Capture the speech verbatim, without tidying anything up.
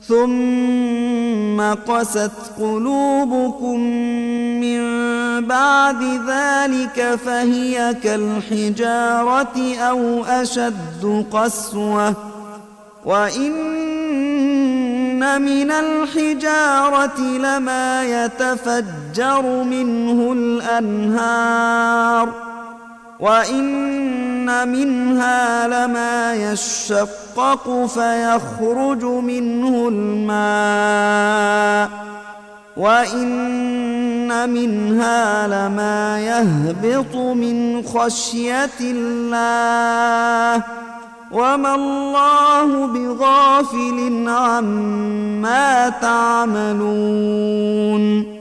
ثم قست قلوبكم من بعد ذلك فهي كالحجارة أو أشد قسوة وإن من الحجارة لما يتفجر منه الأنهار وإن منها لما يشقق فيخرج منه الماء وإن منها لما يهبط من خشية الله وما الله بغافل عما تعملون